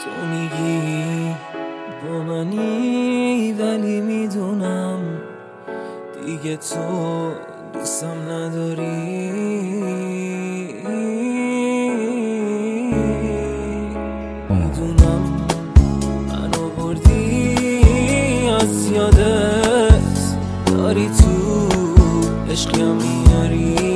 تو میگی با منی ولی میدونم دیگه تو دوستم نداری. میدونم منو بردی از یادت، داری تو عشقیم میاری.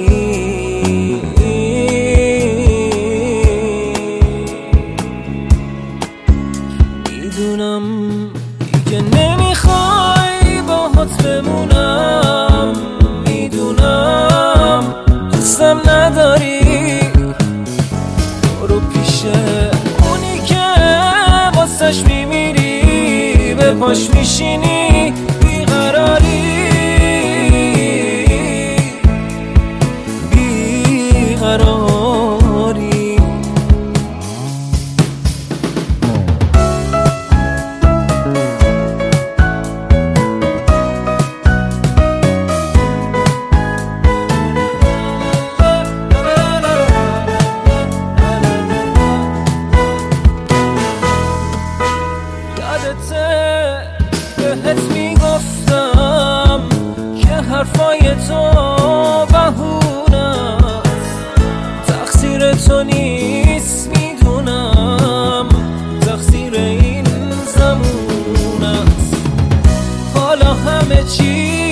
میدونم دیگه نمیخوای باهات بمونم، میدونم دوستم نداری. برو پیش اونی که واسش میمیری، به پاش میشینی بیقراری بیقراری. بهت میگفتم که حرفای تو بهونه‌ست، تقصیر تو نیست میدونم، تقصیر این زمونه‌ست. حالا همه چی